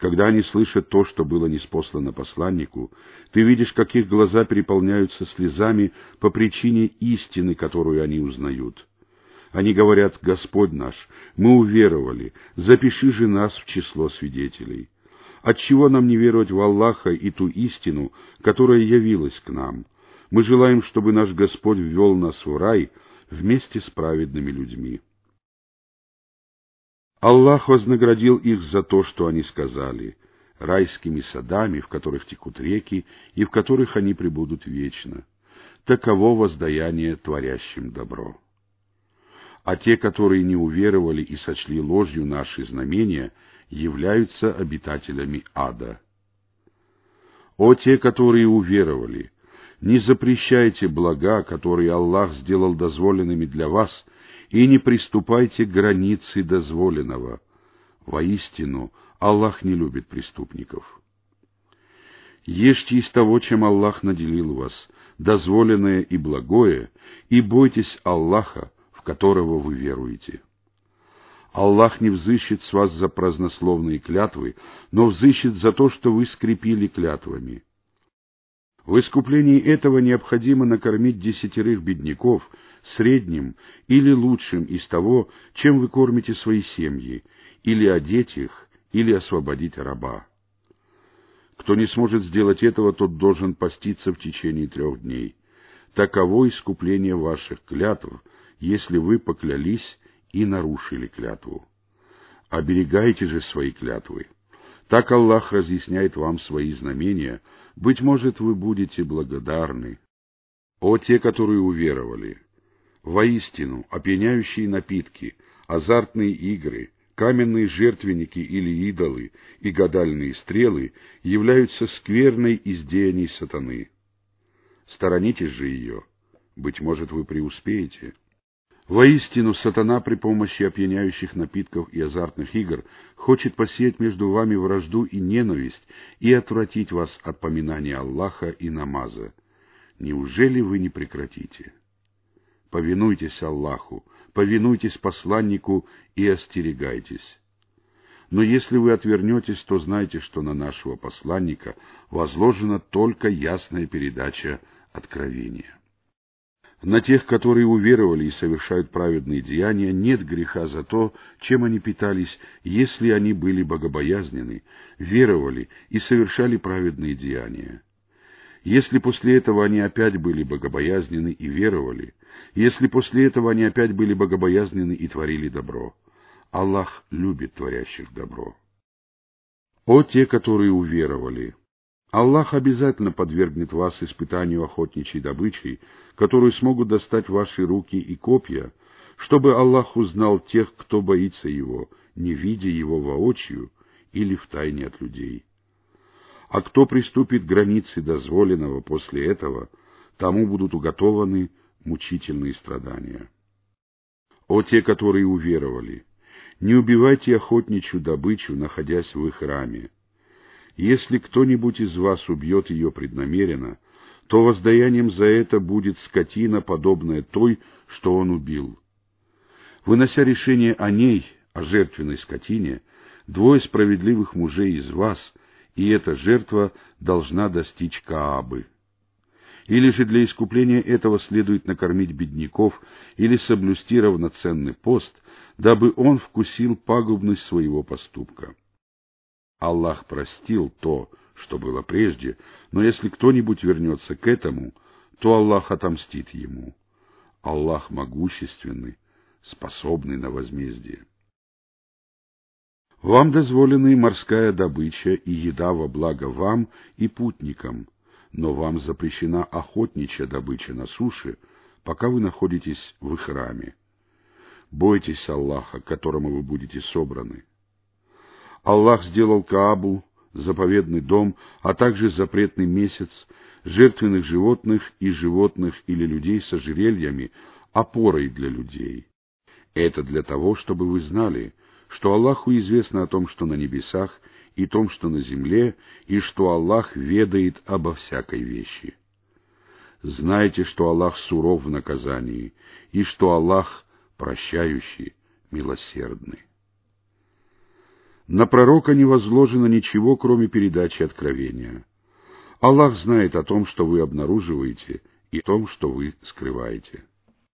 Когда они слышат то, что было ниспослано посланнику, ты видишь, как их глаза переполняются слезами по причине истины, которую они узнают. Они говорят: «Господь наш, мы уверовали, запиши же нас в число свидетелей». Отчего нам не веровать в Аллаха и ту истину, которая явилась к нам? Мы желаем, чтобы наш Господь ввел нас в рай вместе с праведными людьми. Аллах вознаградил их за то, что они сказали, райскими садами, в которых текут реки, и в которых они пребудут вечно. Таково воздаяние творящим добро. А те, которые не уверовали и сочли ложью наши знамения, являются обитателями ада. О те, которые уверовали! Не запрещайте блага, которые Аллах сделал дозволенными для вас, и не приступайте к границе дозволенного. Воистину, Аллах не любит преступников. Ешьте из того, чем Аллах наделил вас, дозволенное и благое, и бойтесь Аллаха, в которого вы веруете. Аллах не взыщет с вас за празднословные клятвы, но взыщет за то, что вы скрепили клятвами. В искуплении этого необходимо накормить 10 бедняков, средним или лучшим из того, чем вы кормите свои семьи, или одеть их, или освободить раба. Кто не сможет сделать этого, тот должен поститься в течение 3 дней. Таково искупление ваших клятв, если вы поклялись и нарушили клятву. Оберегайте же свои клятвы. Так Аллах разъясняет вам свои знамения, быть может, вы будете благодарны. О те, которые уверовали! Воистину, опьяняющие напитки, азартные игры, каменные жертвенники или идолы и гадальные стрелы являются скверной из деяний сатаны. Сторонитесь же ее, быть может, вы преуспеете. Воистину, сатана при помощи опьяняющих напитков и азартных игр хочет посеять между вами вражду и ненависть и отвратить вас от поминания Аллаха и намаза. Неужели вы не прекратите? Повинуйтесь Аллаху, повинуйтесь посланнику и остерегайтесь. Но если вы отвернетесь, то знайте, что на нашего посланника возложена только ясная передача откровения. На тех, которые уверовали и совершают праведные деяния, нет греха за то, чем они питались, если они были богобоязненны, веровали и совершали праведные деяния. Если после этого они опять были богобоязненны и веровали, если после этого они опять были богобоязненны и творили добро, Аллах любит творящих добро. О те, которые уверовали! Аллах обязательно подвергнет вас испытанию охотничьей добычей, которую смогут достать ваши руки и копья, чтобы Аллах узнал тех, кто боится Его, не видя Его воочию или втайне от людей. А кто приступит к границе дозволенного после этого, тому будут уготованы мучительные страдания. О те, которые уверовали! Не убивайте охотничью добычу, находясь в их храме. Если кто-нибудь из вас убьет ее преднамеренно, то воздаянием за это будет скотина, подобная той, что он убил. Вынося решение о ней, о жертвенной скотине, 2 справедливых мужей из вас, и эта жертва должна достичь Каабы. Или же для искупления этого следует накормить бедняков или соблюсти равноценный пост, дабы он вкусил пагубность своего поступка. Аллах простил то, что было прежде, но если кто-нибудь вернется к этому, то Аллах отомстит ему. Аллах могущественный, способный на возмездие. Вам дозволены морская добыча и еда во благо вам и путникам, но вам запрещена охотничья добыча на суше, пока вы находитесь в ихраме. Бойтесь Аллаха, к которому вы будете собраны. Аллах сделал Каабу, заповедный дом, а также запретный месяц, жертвенных животных и животных или людей с ожерельями, опорой для людей. Это для того, чтобы вы знали, что Аллаху известно о том, что на небесах, и том, что на земле, и что Аллах ведает обо всякой вещи. Знайте, что Аллах суров в наказании, и что Аллах прощающий, милосердный. На пророка не возложено ничего, кроме передачи откровения. Аллах знает о том, что вы обнаруживаете, и о том, что вы скрываете.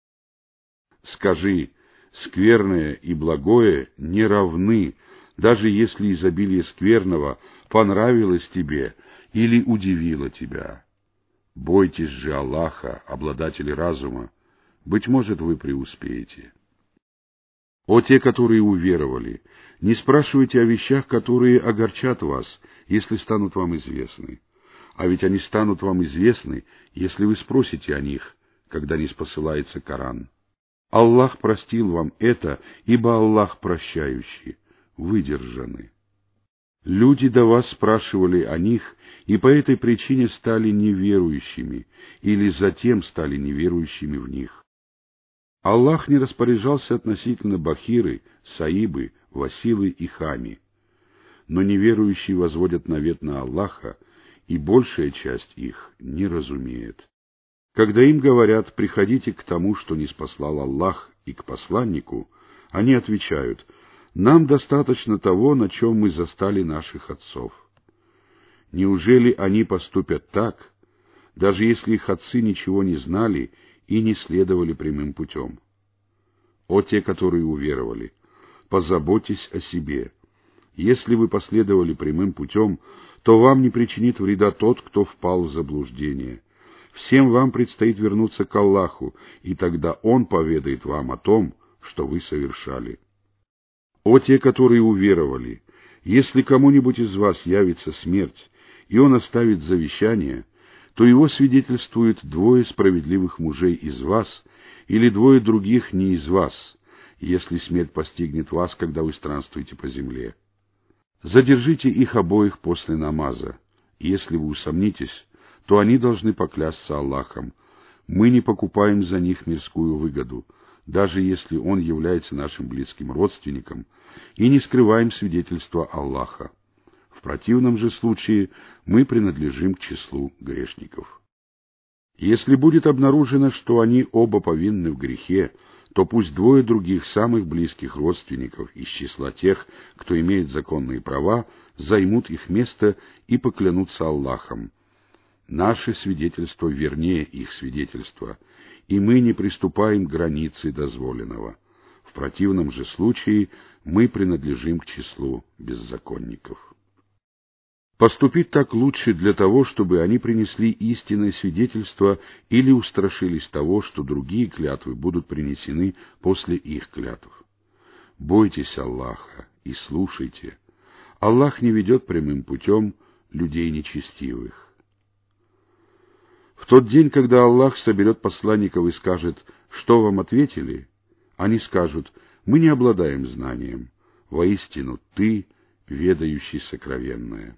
Скажи, скверное и благое не равны, даже если изобилие скверного понравилось тебе или удивило тебя. Бойтесь же Аллаха, обладатели разума, быть может, вы преуспеете. О те, которые уверовали, не спрашивайте о вещах, которые огорчат вас, если станут вам известны. А ведь они станут вам известны, если вы спросите о них, когда ниспосылается Коран. Аллах простил вам это, ибо Аллах прощающий, выдержаны. Люди до вас спрашивали о них, и по этой причине стали неверующими, или затем стали неверующими в них. Аллах не распоряжался относительно Бахиры, Саибы, Василы и Хами. Но неверующие возводят навет на Аллаха, и большая часть их не разумеет. Когда им говорят «приходите к тому, что ниспослал Аллах, и к посланнику», они отвечают «нам достаточно того, на чем мы застали наших отцов». Неужели они поступят так, даже если их отцы ничего не знали и не следовали прямым путем? О те, которые уверовали, позаботьтесь о себе. Если вы последовали прямым путем, то вам не причинит вреда тот, кто впал в заблуждение. Всем вам предстоит вернуться к Аллаху, и тогда Он поведает вам о том, что вы совершали. О те, которые уверовали, если кому-нибудь из вас явится смерть, и он оставит завещание, то его свидетельствуют 2 справедливых мужей из вас или 2 других не из вас, если смерть постигнет вас, когда вы странствуете по земле. Задержите их обоих после намаза. Если вы усомнитесь, то они должны поклясться Аллахом. Мы не покупаем за них мирскую выгоду, даже если он является нашим близким родственником, и не скрываем свидетельства Аллаха. В противном же случае мы принадлежим к числу грешников. Если будет обнаружено, что они оба повинны в грехе, то пусть 2 других самых близких родственников из числа тех, кто имеет законные права, займут их место и поклянутся Аллахом. Наше свидетельство вернее их свидетельства, и мы не приступаем к границе дозволенного. В противном же случае мы принадлежим к числу беззаконников. Поступить так лучше для того, чтобы они принесли истинное свидетельство или устрашились того, что другие клятвы будут принесены после их клятв. Бойтесь Аллаха и слушайте. Аллах не ведет прямым путем людей нечестивых. В тот день, когда Аллах соберет посланников и скажет, что вам ответили, они скажут, мы не обладаем знанием. Воистину, ты, ведающий сокровенное.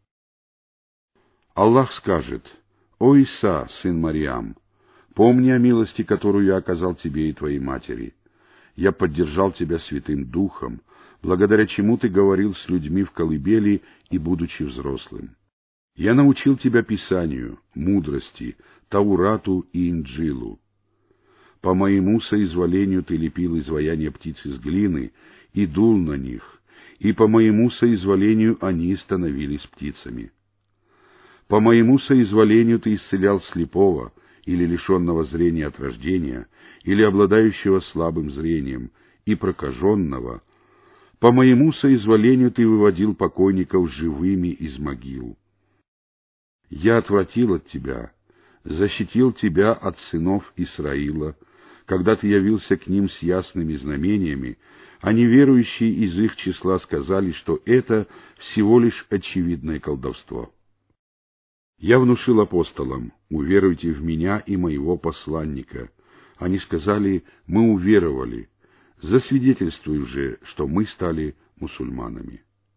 Аллах скажет: «О Иса, сын Марьям, помни о милости, которую я оказал тебе и твоей матери. Я поддержал тебя Святым Духом, благодаря чему ты говорил с людьми в колыбели и будучи взрослым. Я научил тебя Писанию, мудрости, Таурату и Инджилу. По моему соизволению ты лепил изваяния птиц из глины и дул на них, и по моему соизволению они становились птицами. По моему соизволению ты исцелял слепого или лишенного зрения от рождения, или обладающего слабым зрением, и прокаженного. По моему соизволению ты выводил покойников живыми из могил. Я отвратил от тебя, защитил тебя от сынов Исраила, когда ты явился к ним с ясными знамениями, а неверующие из их числа сказали, что это всего лишь очевидное колдовство. Я внушил апостолам: уверуйте в меня и моего посланника. Они сказали: мы уверовали. Засвидетельствуй же, что мы стали мусульманами.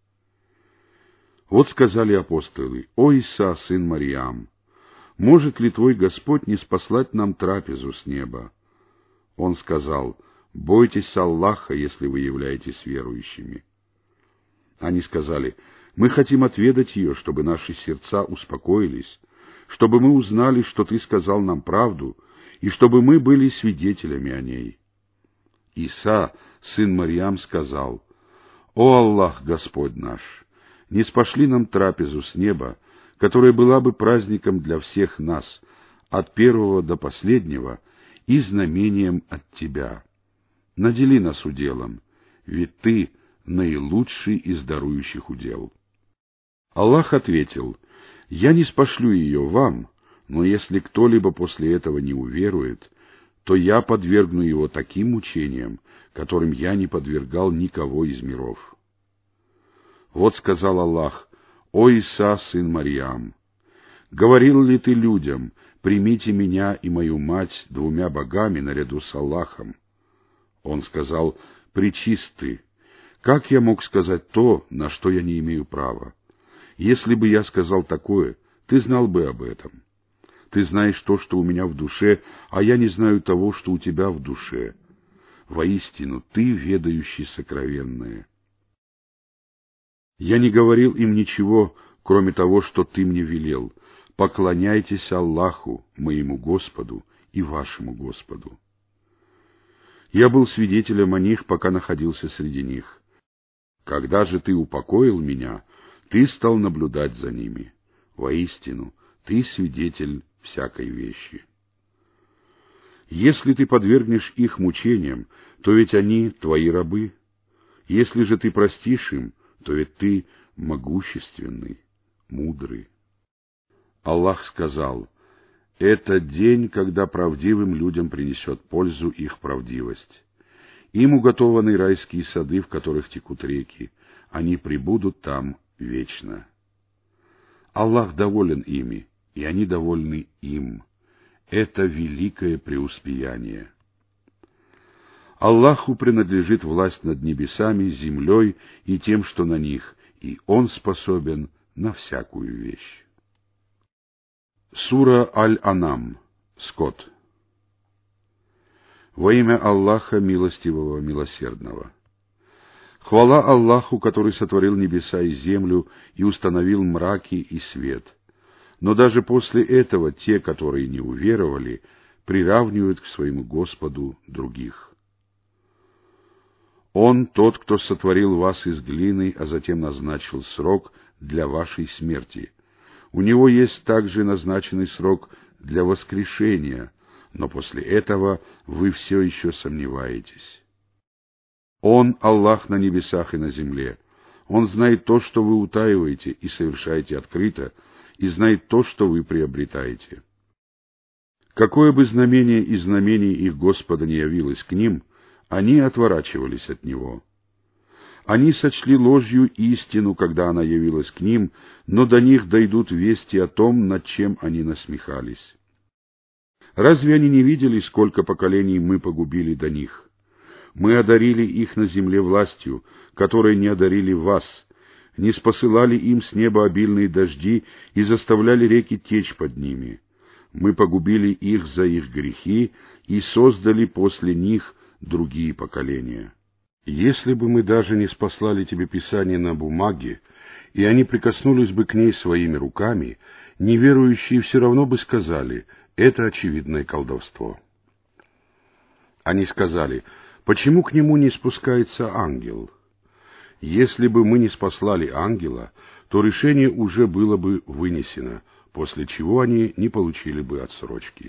Вот сказали апостолы: «О Иса, сын Марьям, может ли твой Господь ниспослать нам трапезу с неба?» Он сказал: «Бойтесь Аллаха, если вы являетесь верующими». Они сказали: «Мы хотим отведать ее, чтобы наши сердца успокоились, чтобы мы узнали, что ты сказал нам правду, и чтобы мы были свидетелями о ней». Иса, сын Марьям, сказал: О Аллах, Господь наш, ниспошли нам трапезу с неба, которая была бы праздником для всех нас, от первого до последнего, и знамением от Тебя. Надели нас уделом, ведь Ты наилучший из дарующих удел. Аллах ответил: «Я ниспошлю ее вам, но если кто-либо после этого не уверует, то я подвергну его таким мучениям, которым я не подвергал никого из миров». Вот сказал Аллах: «О Иса, сын Марьям, говорил ли ты людям: примите меня и мою мать двумя богами наряду с Аллахом?» Он сказал: «Пречист ты! Как я мог сказать то, на что я не имею права? Если бы я сказал такое, ты знал бы об этом. Ты знаешь то, что у меня в душе, а я не знаю того, что у тебя в душе. Воистину, ты ведающий сокровенное». Я не говорил им ничего, кроме того, что ты мне велел: поклоняйтесь Аллаху, моему Господу и вашему Господу. Я был свидетелем о них, пока находился среди них. Когда же ты упокоил меня, ты стал наблюдать за ними. Воистину, ты свидетель всякой вещи. Если ты подвергнешь их мучениям, то ведь они твои рабы. Если же ты простишь им, то ведь ты могущественный, мудрый. Аллах сказал: «Это день, когда правдивым людям принесет пользу их правдивость. Им уготованы райские сады, в которых текут реки. Они пребудут там вечно. Аллах доволен ими, и они довольны им. Это великое преуспеяние. Аллаху принадлежит власть над небесами, землей и тем, что на них, и Он способен на всякую вещь». Сура Аль-Анам. Скот. Во имя Аллаха Милостивого, Милосердного. Хвала Аллаху, который сотворил небеса и землю и установил мраки и свет. Но даже после этого те, которые не уверовали, приравнивают к своему Господу других. Он тот, кто сотворил вас из глины, а затем назначил срок для вашей смерти. У него есть также назначенный срок для воскрешения, но после этого вы все еще сомневаетесь. Он — Аллах на небесах и на земле. Он знает то, что вы утаиваете и совершаете открыто, и знает то, что вы приобретаете. Какое бы знамение из знамений их Господа не явилось к ним, они отворачивались от него. Они сочли ложью истину, когда она явилась к ним, но до них дойдут вести о том, над чем они насмехались. Разве они не видели, сколько поколений мы погубили до них? Мы одарили их на земле властью, которой не одарили вас, не спосылали им с неба обильные дожди и заставляли реки течь под ними. Мы погубили их за их грехи и создали после них другие поколения. Если бы мы даже не спаслали тебе Писание на бумаге, и они прикоснулись бы к ней своими руками, неверующие все равно бы сказали: это очевидное колдовство. Они сказали: почему к нему не спускается ангел? Если бы мы не спаслали ангела, то решение уже было бы вынесено, после чего они не получили бы отсрочки.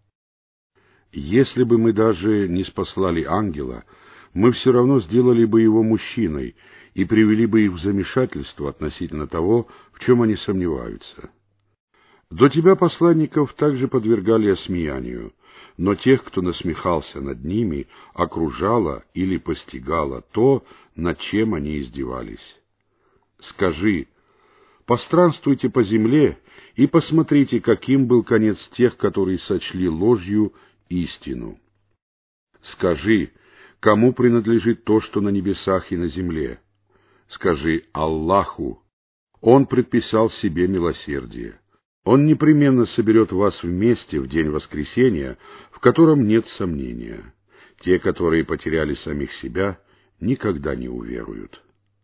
Если бы мы даже не спаслали ангела, мы все равно сделали бы его мужчиной и привели бы их в замешательство относительно того, в чем они сомневаются. До тебя посланников также подвергали осмеянию, но тех, кто насмехался над ними, окружало или постигало то, над чем они издевались. Скажи: постранствуйте по земле и посмотрите, каким был конец тех, которые сочли ложью истину. Скажи: кому принадлежит то, что на небесах и на земле? Скажи: Аллаху. Он предписал себе милосердие. Он непременно соберет вас вместе в день воскресения, в котором нет сомнения. Те, которые потеряли самих себя, никогда не уверуют.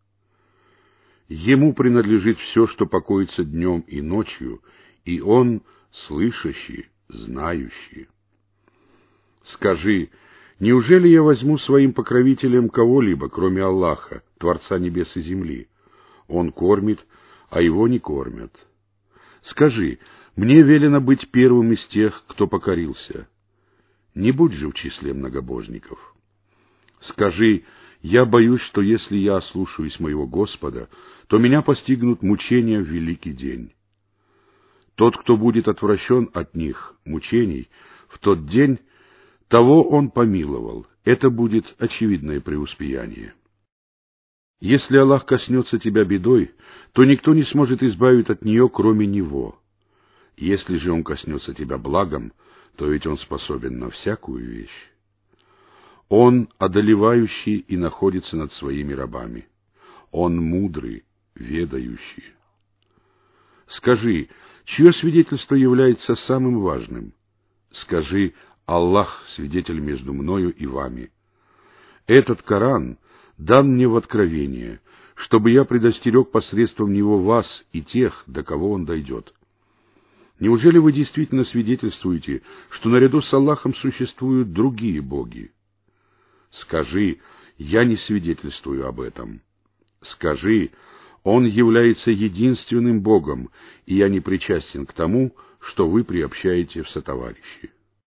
Ему принадлежит все, что покоится днем и ночью, и Он слышащий, знающий. Скажи: Неужели я возьму своим покровителем кого-либо, кроме Аллаха, Творца небес и земли? Он кормит, а его не кормят. Скажи, мне велено быть первым из тех, кто покорился. Не будь же в числе многобожников. Скажи, я боюсь, что если я ослушаюсь моего Господа, то меня постигнут мучения в великий день. Тот, кто будет отвращен от них, мучений, в тот день, того он помиловал. Это будет очевидное преуспеяние. Если Аллах коснется тебя бедой, то никто не сможет избавить от нее, кроме Него. Если же Он коснется тебя благом, то ведь Он способен на всякую вещь. Он одолевающий и находится над своими рабами. Он мудрый, ведающий. Скажи, чье свидетельство является самым важным? Скажи, Аллах свидетель между мною и вами. Этот Коран дан мне в откровение, чтобы я предостерег посредством него вас и тех, до кого он дойдет. Неужели вы действительно свидетельствуете, что наряду с Аллахом существуют другие боги? Скажи, я не свидетельствую об этом. Скажи, Он является единственным Богом, и я не причастен к тому, что вы приобщаете в сотоварищи.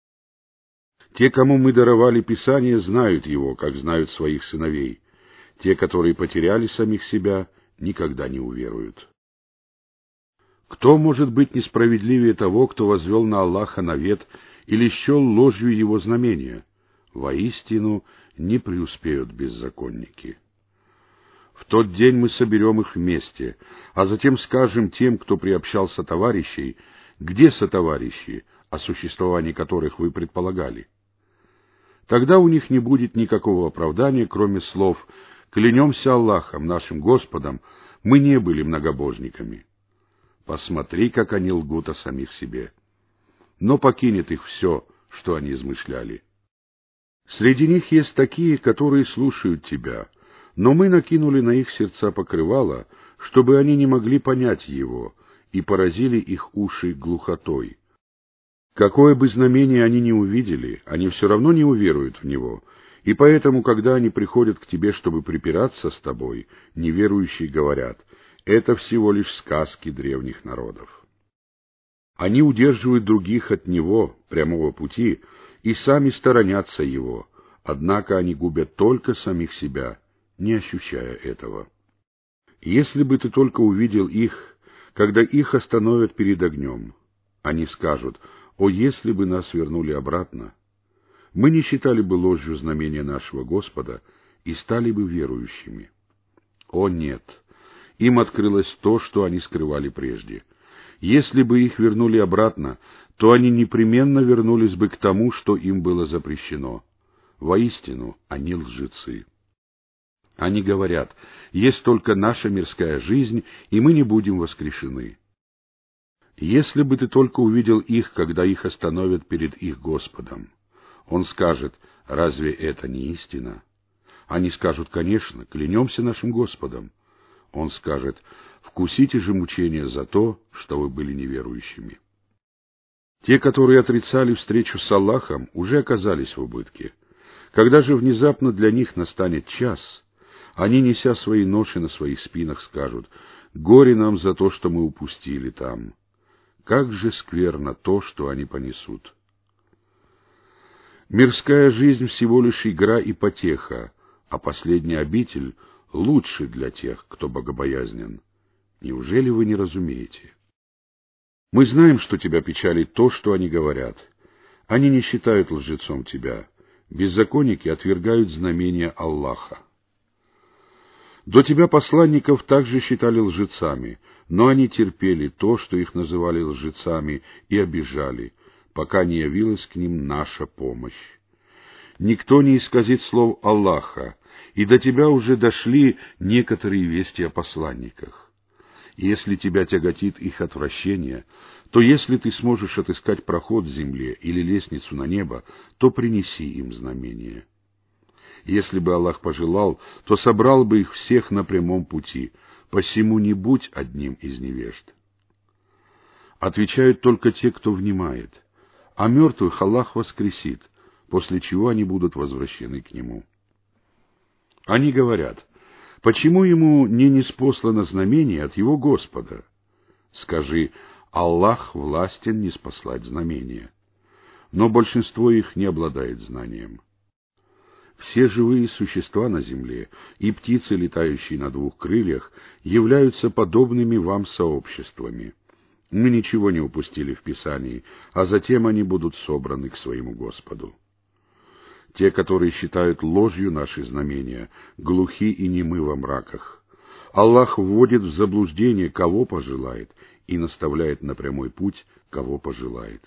Те, кому мы даровали Писание, знают его, как знают своих сыновей. Те, которые потеряли самих себя, никогда не уверуют. Кто может быть несправедливее того, кто возвел на Аллаха навет или счел ложью его знамения? Воистину, не преуспеют беззаконники. В тот день мы соберем их вместе, а затем скажем тем, кто приобщался товарищей, где сотоварищи, о существовании которых вы предполагали. Тогда у них не будет никакого оправдания, кроме слов «Клянемся Аллахом, нашим Господом, мы не были многобожниками». Посмотри, как они лгут о самих себе. Но покинет их все, что они измышляли. Среди них есть такие, которые слушают тебя, но мы накинули на их сердца покрывало, чтобы они не могли понять его, и поразили их уши глухотой. Какое бы знамение они ни увидели, они все равно не уверуют в него, и поэтому, когда они приходят к тебе, чтобы припираться с тобой, неверующие говорят: это всего лишь сказки древних народов. Они удерживают других от него, прямого пути, и сами сторонятся его, однако они губят только самих себя, не ощущая этого. Если бы ты только увидел их, когда их остановят перед огнем, они скажут: «О, если бы нас вернули обратно! Мы не считали бы ложью знамения нашего Господа и стали бы верующими». О, нет! Им открылось то, что они скрывали прежде. Если бы их вернули обратно, то они непременно вернулись бы к тому, что им было запрещено. Воистину, они лжецы. Они говорят: есть только наша мирская жизнь, и мы не будем воскрешены. Если бы ты только увидел их, когда их остановят перед их Господом, Он скажет: разве это не истина? Они скажут: конечно, клянемся нашим Господом. Он скажет: вкусите же мучения за то, что вы были неверующими. Те, которые отрицали встречу с Аллахом, уже оказались в убытке. Когда же внезапно для них настанет час, они, неся свои ноши на своих спинах, скажут: горе нам за то, что мы упустили там. Как же скверно то, что они понесут. Мирская жизнь всего лишь игра и потеха, а последняя обитель лучше для тех, кто богобоязнен. Неужели вы не разумеете? Мы знаем, что тебя печалит то, что они говорят. Они не считают лжецом тебя. Беззаконники отвергают знамения Аллаха. До тебя посланников также считали лжецами, но они терпели то, что их называли лжецами, и обижали, пока не явилась к ним наша помощь. Никто не исказит слов Аллаха, и до тебя уже дошли некоторые вести о посланниках. Если тебя тяготит их отвращение, то если ты сможешь отыскать проход в земле или лестницу на небо, то принеси им знамение. Если бы Аллах пожелал, то собрал бы их всех на прямом пути, посему не будь одним из невежд. Отвечают только те, кто внимает, а мертвых Аллах воскресит, после чего они будут возвращены к Нему. Они говорят: почему ему не ниспослано знамение от его Господа? Скажи: Аллах властен ниспослать знамение. Но большинство их не обладает знанием. Все живые существа на земле и птицы, летающие на двух крыльях, являются подобными вам сообществами. Мы ничего не упустили в Писании, а затем они будут собраны к своему Господу. Те, которые считают ложью наши знамения, глухи и немы во мраках. Аллах вводит в заблуждение, кого пожелает, и наставляет на прямой путь, кого пожелает.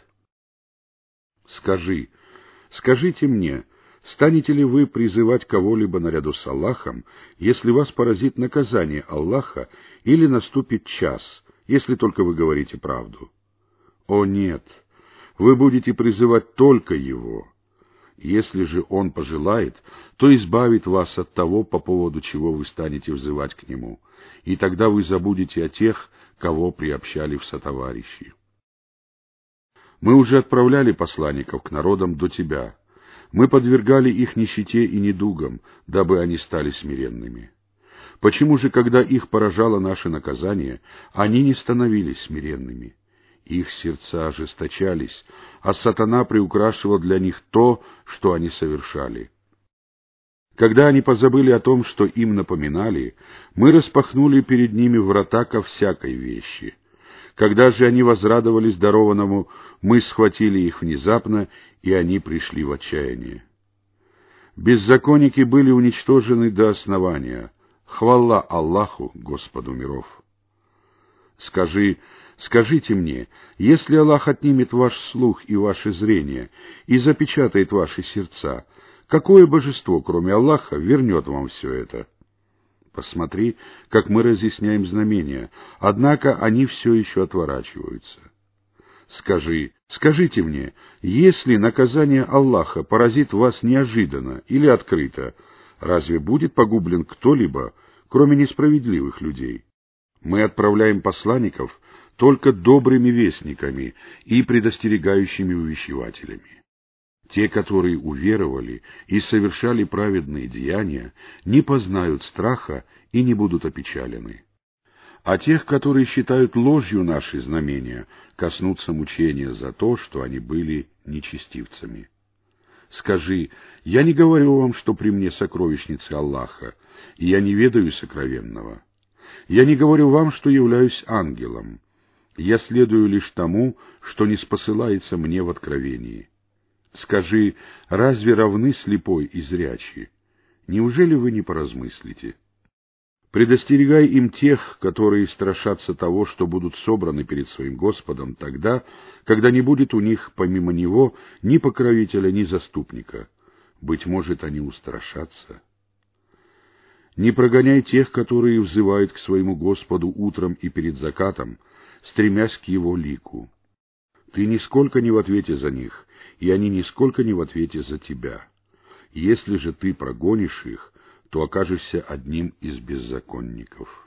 Скажите мне, станете ли вы призывать кого-либо наряду с Аллахом, если вас поразит наказание Аллаха, или наступит час, если только вы говорите правду? О нет, вы будете призывать только Его. Если же Он пожелает, то избавит вас от того, по поводу чего вы станете взывать к Нему, и тогда вы забудете о тех, кого приобщали в сотоварищи. Мы уже отправляли посланников к народам до тебя. Мы подвергали их нищете и недугам, дабы они стали смиренными. Почему же, когда их поражало наше наказание, они не становились смиренными? Их сердца ожесточались, а сатана приукрашивал для них то, что они совершали. Когда они позабыли о том, что им напоминали, мы распахнули перед ними врата ко всякой вещи. Когда же они возрадовались дарованному, мы схватили их внезапно, и они пришли в отчаяние. Беззаконники были уничтожены до основания. Хвала Аллаху, Господу миров! Скажите мне, если Аллах отнимет ваш слух и ваше зрение и запечатает ваши сердца, какое божество, кроме Аллаха, вернет вам все это? Посмотри, как мы разъясняем знамения, однако они все еще отворачиваются. Скажите мне, если наказание Аллаха поразит вас неожиданно или открыто, разве будет погублен кто-либо, кроме несправедливых людей? Мы отправляем посланников только добрыми вестниками и предостерегающими увещевателями. Те, которые уверовали и совершали праведные деяния, не познают страха и не будут опечалены. А тех, которые считают ложью наши знамения, коснутся мучения за то, что они были нечестивцами. Скажи: я не говорю вам, что при мне сокровищницы Аллаха, и я не ведаю сокровенного. Я не говорю вам, что являюсь ангелом. Я следую лишь тому, что ниспосылается мне в откровении. Скажи: разве равны слепой и зрячий? Неужели вы не поразмыслите? Предостерегай им тех, которые страшатся того, что будут собраны перед своим Господом тогда, когда не будет у них помимо Него ни покровителя, ни заступника. Быть может, они устрашатся. Не прогоняй тех, которые взывают к своему Господу утром и перед закатом, стремясь к Его лику. Ты нисколько не в ответе за них, и они нисколько не в ответе за тебя. Если же ты прогонишь их, то окажешься одним из беззаконников.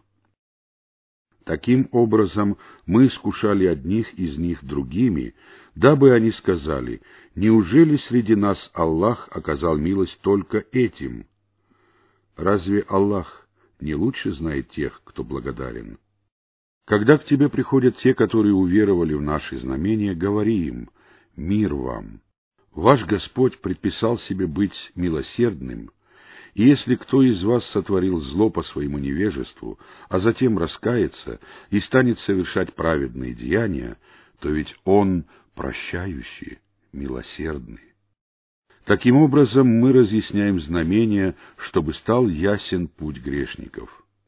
Таким образом, мы искушали одних из них другими, дабы они сказали: неужели среди нас Аллах оказал милость только этим? Разве Аллах не лучше знает тех, кто благодарен? Когда к тебе приходят те, которые уверовали в наши знамения, говори им: мир вам! Ваш Господь предписал себе быть милосердным, и если кто из вас сотворил зло по своему невежеству, а затем раскается и станет совершать праведные деяния, то ведь Он прощающий, милосердный. Таким образом, мы разъясняем знамения, чтобы стал ясен путь грешников.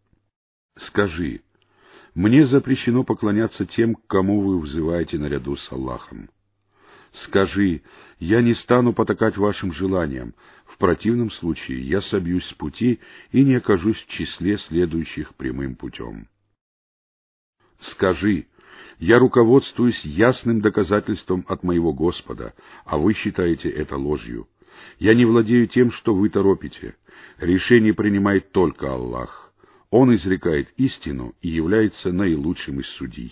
Скажи: мне запрещено поклоняться тем, к кому вы взываете наряду с Аллахом. Скажи: я не стану потакать вашим желаниям, в противном случае я собьюсь с пути и не окажусь в числе следующих прямым путем. Скажи: я руководствуюсь ясным доказательством от моего Господа, а вы считаете это ложью. Я не владею тем, что вы торопите. Решение принимает только Аллах. Он изрекает истину и является наилучшим из судей.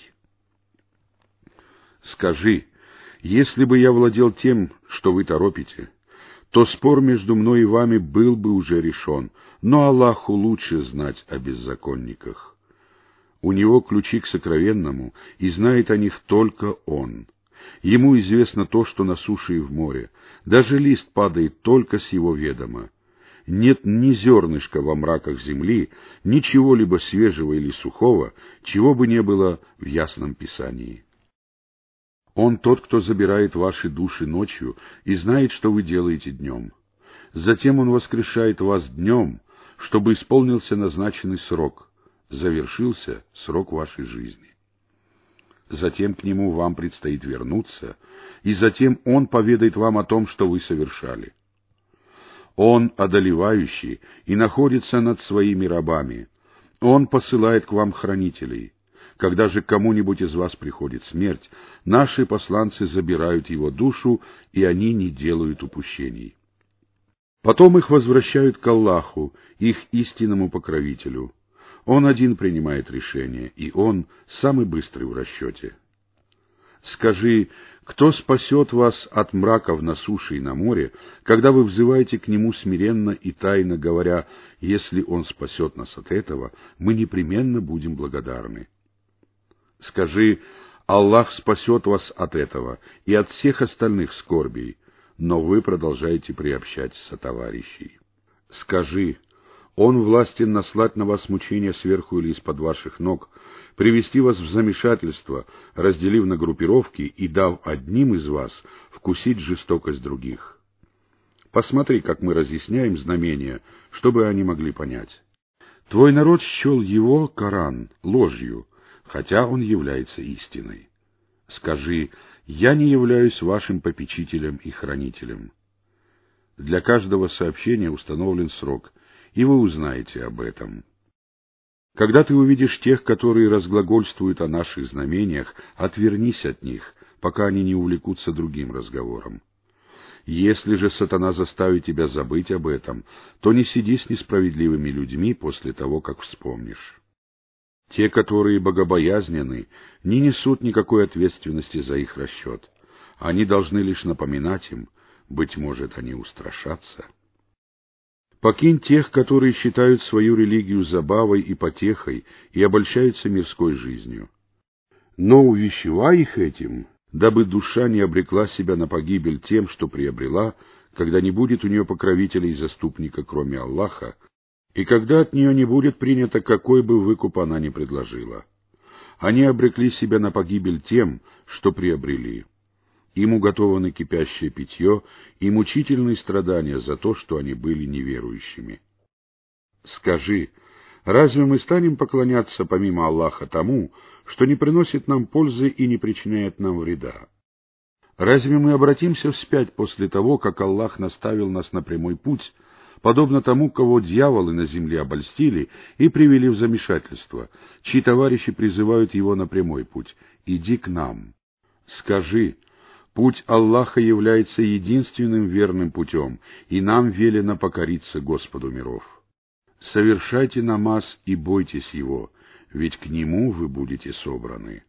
Скажи: если бы я владел тем, что вы торопите, то спор между мной и вами был бы уже решен, но Аллаху лучше знать о беззаконниках. У него ключи к сокровенному, и знает о них только он. Ему известно то, что на суше и в море. Даже лист падает только с его ведома. Нет ни зернышка во мраках земли, ничего-либо свежего или сухого, чего бы не было в ясном Писании. Он тот, кто забирает ваши души ночью и знает, что вы делаете днем. Затем Он воскрешает вас днем, чтобы исполнился назначенный срок, завершился срок вашей жизни. Затем к Нему вам предстоит вернуться, и затем Он поведает вам о том, что вы совершали. Он одолевающий и находится над своими рабами. Он посылает к вам хранителей. Когда же кому-нибудь из вас приходит смерть, наши посланцы забирают его душу, и они не делают упущений. Потом их возвращают к Аллаху, их истинному покровителю. Он один принимает решение, и Он самый быстрый в расчете. Скажи, кто спасет вас от мраков на суше и на море, когда вы взываете к Нему смиренно и тайно, говоря, если Он спасет нас от этого, мы непременно будем благодарны. Скажи, Аллах спасет вас от этого и от всех остальных скорбей, но вы продолжаете приобщать сотоварищей. Скажи, Он властен наслать на вас мучения сверху или из-под ваших ног, привести вас в замешательство, разделив на группировки и дав одним из вас вкусить жестокость других. Посмотри, как мы разъясняем знамения, чтобы они могли понять. Твой народ счел его, Коран, ложью, хотя он является истиной. Скажи, я не являюсь вашим попечителем и хранителем. Для каждого сообщения установлен срок, и вы узнаете об этом. Когда ты увидишь тех, которые разглагольствуют о наших знамениях, отвернись от них, пока они не увлекутся другим разговором. Если же сатана заставит тебя забыть об этом, то не сиди с несправедливыми людьми после того, как вспомнишь. Те, которые богобоязненны, не несут никакой ответственности за их расчет. Они должны лишь напоминать им, быть может, они устрашатся. Покинь тех, которые считают свою религию забавой и потехой и обольщаются мирской жизнью. Но увещевай их этим, дабы душа не обрекла себя на погибель тем, что приобрела, когда не будет у нее покровителя и заступника, кроме Аллаха, и когда от нее не будет принято, какой бы выкуп она ни предложила. Они обрекли себя на погибель тем, что приобрели. Им уготовано кипящее питье и мучительные страдания за то, что они были неверующими. Скажи, разве мы станем поклоняться помимо Аллаха тому, что не приносит нам пользы и не причиняет нам вреда? Разве мы обратимся вспять после того, как Аллах наставил нас на прямой путь, подобно тому, кого дьяволы на земле обольстили и привели в замешательство, чьи товарищи призывают его на прямой путь: «Иди к нам». Скажи, путь Аллаха является единственным верным путем, и нам велено покориться Господу миров. Совершайте намаз и бойтесь Его, ведь к Нему вы будете собраны.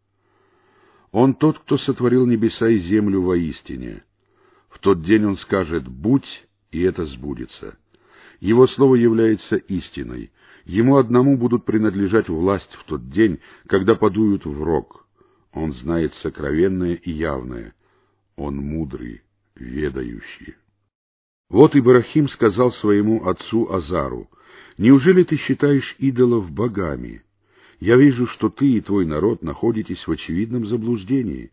Он тот, кто сотворил небеса и землю воистине. В тот день Он скажет «будь», и это сбудется. Его слово является истиной. Ему одному будут принадлежать власть в тот день, когда подуют в рог. Он знает сокровенное и явное. Он мудрый, ведающий. Вот Ибрахим сказал своему отцу Азару: «Неужели ты считаешь идолов богами? Я вижу, что ты и твой народ находитесь в очевидном заблуждении».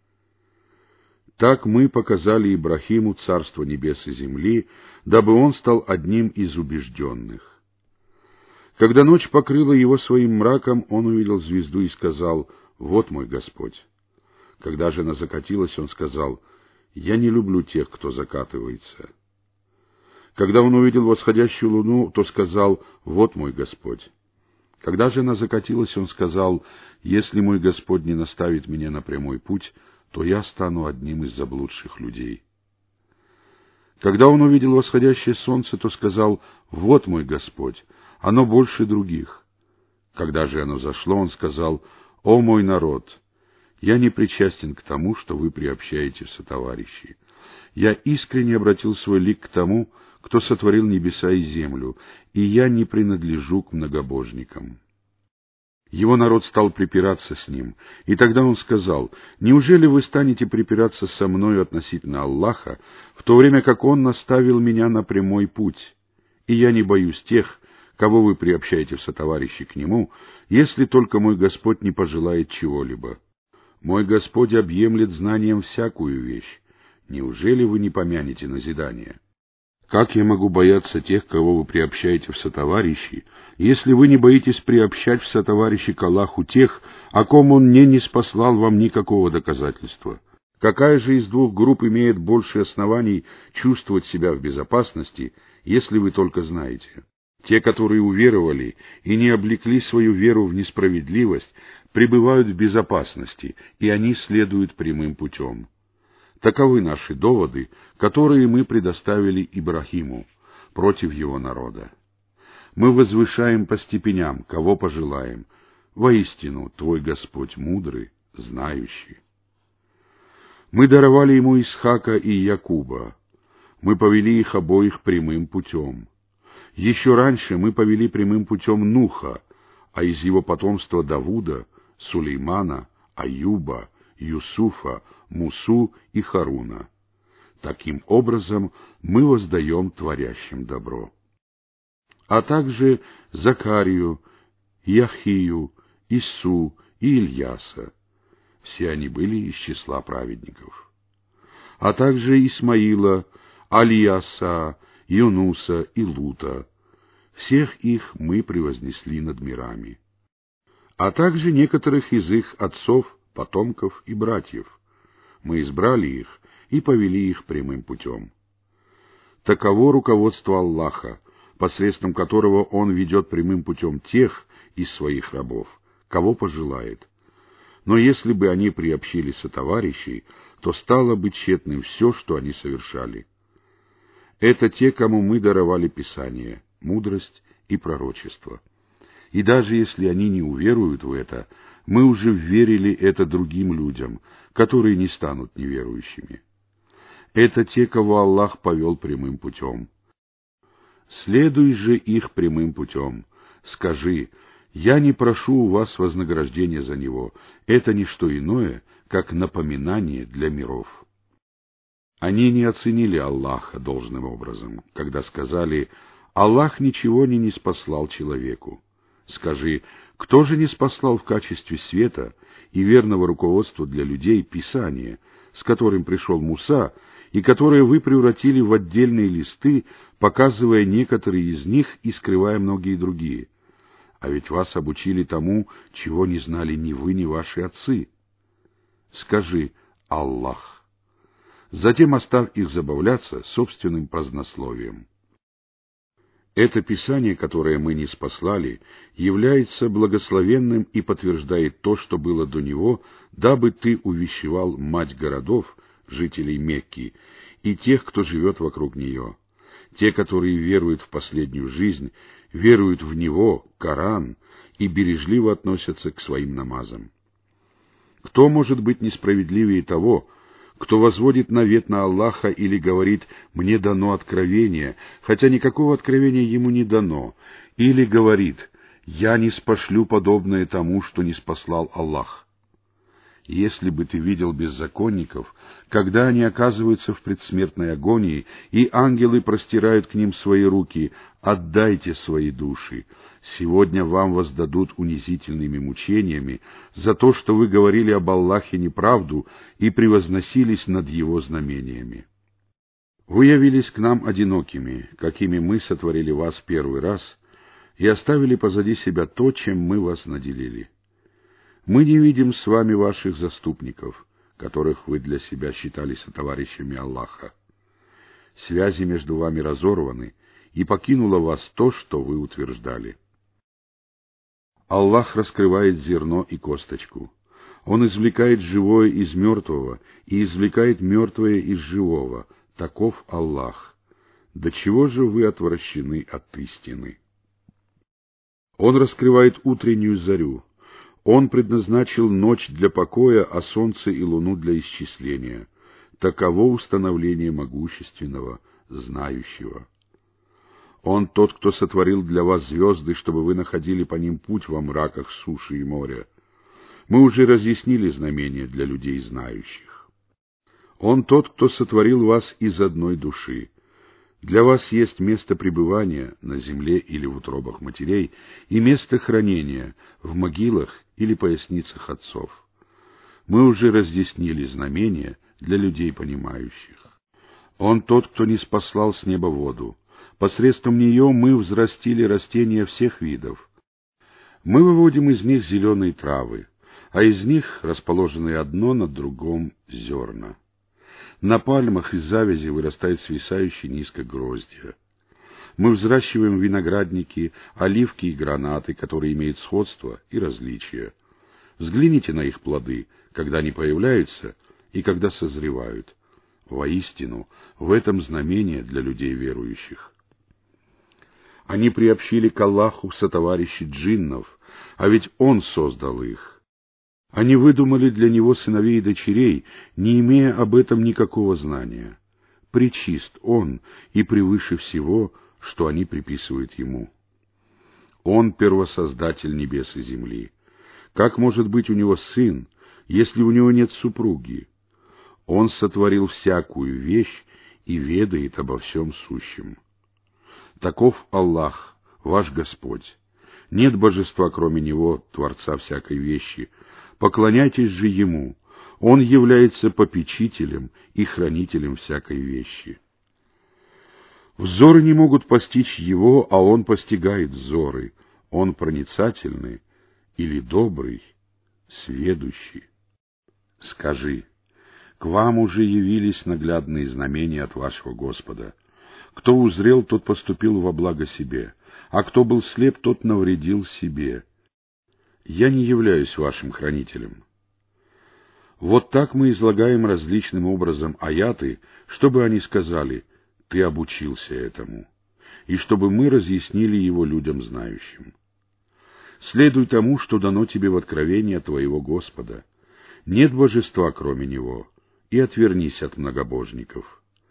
Так мы показали Ибрахиму царство небес и земли, дабы он стал одним из убежденных. Когда ночь покрыла его своим мраком, он увидел звезду и сказал: «Вот мой Господь». Когда же она закатилась, он сказал: «Я не люблю тех, кто закатывается». Когда он увидел восходящую луну, то сказал: «Вот мой Господь». Когда же она закатилась, он сказал: «Если мой Господь не наставит меня на прямой путь, то я стану одним из заблудших людей». Когда он увидел восходящее солнце, то сказал: «Вот мой Господь, оно больше других». Когда же оно зашло, он сказал: «О мой народ, я не причастен к тому, что вы приобщаете в сотоварищи. Я искренне обратил свой лик к тому, кто сотворил небеса и землю, и я не принадлежу к многобожникам». Его народ стал припираться с ним, и тогда он сказал: «Неужели вы станете припираться со мною относительно Аллаха, в то время как Он наставил меня на прямой путь? И я не боюсь тех, кого вы приобщаете в сотоварищи к Нему, если только мой Господь не пожелает чего-либо. Мой Господь объемлет знанием всякую вещь. Неужели вы не помянете назидание? Как я могу бояться тех, кого вы приобщаете в сотоварищи, если вы не боитесь приобщать в сотоварищи к Аллаху тех, о ком Он не ниспослал вам никакого доказательства? Какая же из двух групп имеет больше оснований чувствовать себя в безопасности, если вы только знаете? Те, которые уверовали и не облекли свою веру в несправедливость, пребывают в безопасности, и они следуют прямым путем. Таковы наши доводы, которые мы предоставили Ибрахиму против его народа. Мы возвышаем по степеням, кого пожелаем. Воистину, твой Господь мудрый, знающий. Мы даровали ему Исхака и Якуба. Мы повели их обоих прямым путем. Еще раньше мы повели прямым путем Нуха, а из его потомства Давуда, Сулеймана, Аюба, Юсуфа, Мусу и Харуна. Таким образом мы воздаем творящим добро. А также Закарию, Яхию, Ису и Ильяса. Все они были из числа праведников. А также Исмаила, Алияса, Юнуса и Лута. Всех их мы превознесли над мирами. А также некоторых из их отцов, потомков и братьев. Мы избрали их и повели их прямым путем. Таково руководство Аллаха, посредством которого Он ведет прямым путем тех из своих рабов, кого пожелает. Но если бы они приобщили сотоварищей, то стало бы тщетным все, что они совершали. Это те, кому мы даровали Писание, мудрость и пророчество. И даже если они не уверуют в это, мы уже верили это другим людям, которые не станут неверующими. Это те, кого Аллах повел прямым путем. Следуй же их прямым путем. Скажи: я не прошу у вас вознаграждения за него. Это не что иное, как напоминание для миров. Они не оценили Аллаха должным образом, когда сказали: Аллах ничего не ниспослал человеку. Скажи: кто же ниспослал в качестве света и верного руководства для людей Писание, с которым пришел Муса, и которое вы превратили в отдельные листы, показывая некоторые из них и скрывая многие другие? А ведь вас обучили тому, чего не знали ни вы, ни ваши отцы. Скажи: Аллах. Затем оставь их забавляться собственным празднословием. Это Писание, которое мы ниспослали, является благословенным и подтверждает то, что было до него, дабы ты увещевал мать городов, жителей Мекки, и тех, кто живет вокруг нее. Те, которые веруют в последнюю жизнь, веруют в него, Коран, и бережливо относятся к своим намазам. Кто может быть несправедливее того, кто возводит навет на Аллаха или говорит: «Мне дано откровение», хотя никакого откровения ему не дано, или говорит: «Я ниспошлю подобное тому, что ниспослал Аллах». Если бы ты видел беззаконников, когда они оказываются в предсмертной агонии, и ангелы простирают к ним свои руки: «Отдайте свои души. Сегодня вам воздадут унизительными мучениями за то, что вы говорили об Аллахе неправду и превозносились над Его знамениями». Вы явились к нам одинокими, какими мы сотворили вас первый раз, и оставили позади себя то, чем мы вас наделили. Мы не видим с вами ваших заступников, которых вы для себя считали сотоварищами Аллаха. Связи между вами разорваны, и покинуло вас то, что вы утверждали. Аллах раскрывает зерно и косточку. Он извлекает живое из мертвого и извлекает мертвое из живого. Таков Аллах. До чего же вы отвращены от истины? Он раскрывает утреннюю зарю. Он предназначил ночь для покоя, а солнце и луну для исчисления. Таково установление могущественного, знающего. Он тот, кто сотворил для вас звезды, чтобы вы находили по ним путь во мраках суши и моря. Мы уже разъяснили знамения для людей знающих. Он тот, кто сотворил вас из одной души. Для вас есть место пребывания на земле или в утробах матерей и место хранения в могилах или поясницах отцов. Мы уже разъяснили знамения для людей понимающих. Он тот, кто ниспослал с неба воду. Посредством нее мы взрастили растения всех видов. Мы выводим из них зеленые травы, а из них расположены одно над другом зерна. На пальмах из завязи вырастают свисающие низко гроздья. Мы взращиваем виноградники, оливки и гранаты, которые имеют сходство и различия. Взгляните на их плоды, когда они появляются и когда созревают. Воистину, в этом знамение для людей верующих. Они приобщили к Аллаху сотоварищей джиннов, а ведь Он создал их. Они выдумали для Него сыновей и дочерей, не имея об этом никакого знания. Пречист Он и превыше всего, что они приписывают Ему. Он первосоздатель небес и земли. Как может быть у Него сын, если у Него нет супруги? Он сотворил всякую вещь и ведает обо всем сущем. Таков Аллах, ваш Господь. Нет божества, кроме Него, Творца всякой вещи. Поклоняйтесь же Ему. Он является попечителем и хранителем всякой вещи. Взоры не могут постичь Его, а Он постигает взоры. Он проницательный или добрый, сведущий. Скажи, к вам уже явились наглядные знамения от вашего Господа. Кто узрел, тот поступил во благо себе, а кто был слеп, тот навредил себе. Я не являюсь вашим хранителем. Вот так мы излагаем различным образом аяты, чтобы они сказали: «Ты обучился этому», и чтобы мы разъяснили его людям знающим. Следуй тому, что дано тебе в откровении от твоего Господа. Нет божества, кроме Него, и отвернись от многобожников.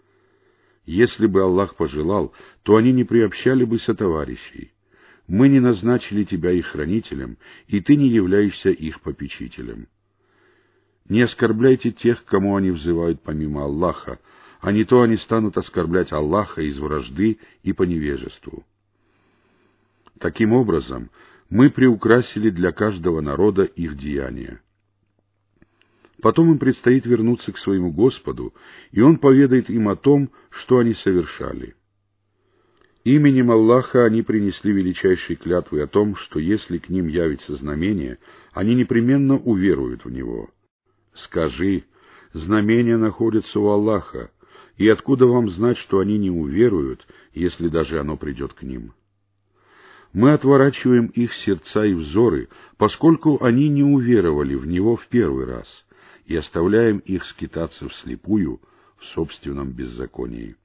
Если бы Аллах пожелал, то они не приобщали бы сотоварищей. Мы не назначили тебя их хранителем, и ты не являешься их попечителем. Не оскорбляйте тех, к кому они взывают помимо Аллаха, а не то они станут оскорблять Аллаха из вражды и по невежеству. Таким образом, мы приукрасили для каждого народа их деяния. Потом им предстоит вернуться к своему Господу, и Он поведает им о том, что они совершали. Именем Аллаха они принесли величайшие клятвы о том, что если к ним явится знамение, они непременно уверуют в него. Скажи, знамения находятся у Аллаха, и откуда вам знать, что они не уверуют, если даже оно придет к ним? Мы отворачиваем их сердца и взоры, поскольку они не уверовали в него в первый раз, и оставляем их скитаться вслепую в собственном беззаконии.